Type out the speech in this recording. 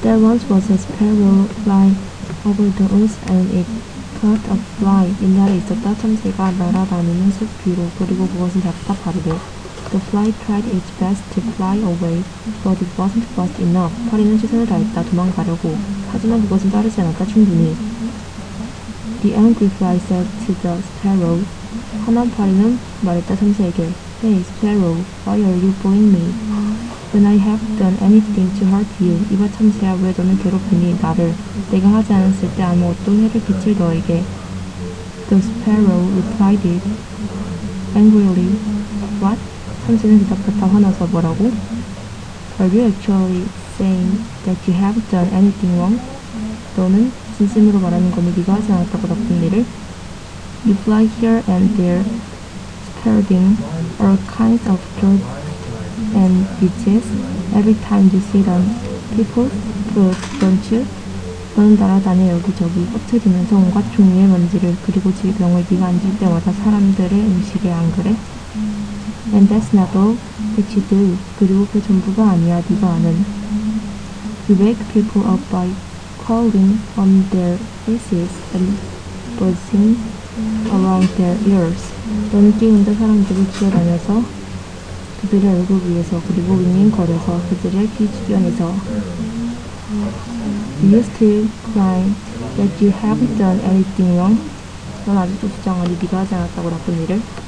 There once was a sparrow flying over the woods and it caught a fly. 옛날에 있었다. 참새가 날아다니는 숲 위로. 그리고 그것은 잡다 파리를. The fly tried its best to fly away, but it wasn't fast enough. 파리는 최선을 다했다. 도망가려고. 하지만 그것은 빠르지 않았다. 충분히. The angry fly said to the sparrow. 화난 파리는 말했다. 참새에게. Hey, sparrow, why are you bullying me? When I have done anything to hurt you. 이봐 참새야, 왜 너는 괴롭히니 나를. 내가 하지 않았을 때 아무것도 해를 끼칠 너에게. The sparrow replied it angrily. What? 참새는 대답했다. 화나서. 뭐라고? Are you actually saying that you haven't done anything wrong? 너는 진심으로 말하는 거니 네가 하지 않았다고 나쁜 일을? You fly here and there, spreading all kinds of dirt and disease every time you see them. People's food, don't you? 너는 날아다녀 여기저기 퍼뜨리면서 온갖 종류의 먼지를. 그리고 질병을 네가 앉을 때마다 사람들의 음식에 안 그래? And that's not all that you do. 그리고 그 전부가 아니야 네가 아는. You wake people up by crawling on their faces and buzzing around their ears. 너는 뛰어온다 사람들을 기어다녀서 그들의 얼굴 위에서 그리고 윙윙거려서 그들의 귀 주변에서. Do you still claim that you haven't done anything wrong? 넌 아직도 주장하니 네가 하지 않았다고 나쁜 일을?